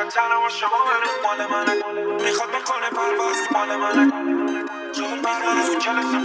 میخواد تنها با شما منو مال منه میخواد بکنه پرواز مال منه زور برای جلسم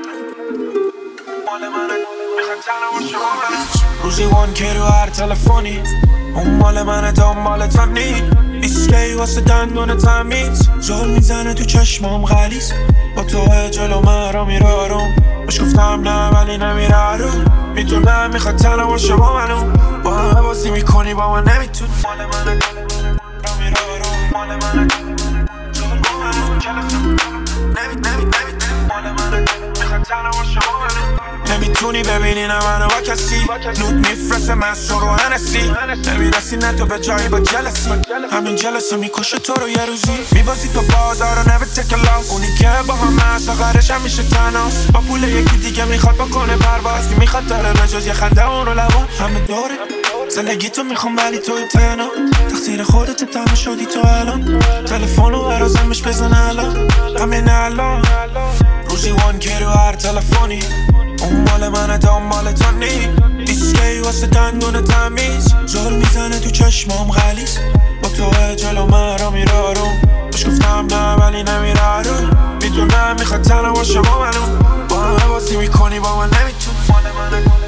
مال منه میخواد تنها با شما منه روزی وان که رو هر تلفنی اون مال منه دنبال تو نی ایسکی واسه دندون تمیز زور میزنه تو چشمام غلیظ با تو جلو من را میره آروم بهش گفتم نه ولی نمیره رو میدونم میخواد تنها با شما منو با همه بازی میکنی با من نمیتونی مال منه را میره آروم مال منه زور با منو جلسم نمیتونی مال منه میخواد تنها با شما منو نمیتونی ببینی نه منو با کسی نود میفرسه من سرو هنسی نمیرسی نه تو به جایی با جلسی همین جلسی میکشه تو رو یه روزی میبازی تو بازار و never take a loss اونی که با هم هست آخرش هم میشه تناس با پول یکی دیگه میخواد بکنه پرواز که میخواد داره بجز یه خنده اون رو لبا همه دوره زندگی تو میخوام ولی تو تنها تقصیر خودت تنها شدی تو الان تلفن رو برازمش بزن الان همین الان روزی وان که رو هر تلفنی اون مال منه دنبال تو نی ایسکی واسه دندون تمیز زور میزنه تو چشمام غلیظ با تو جلو من را میره آروم بهش گفتم نه ولی نمیره رو میدونم میخواد تنها با شما منو با همه بازی میکنی با من نمیتونی مال منه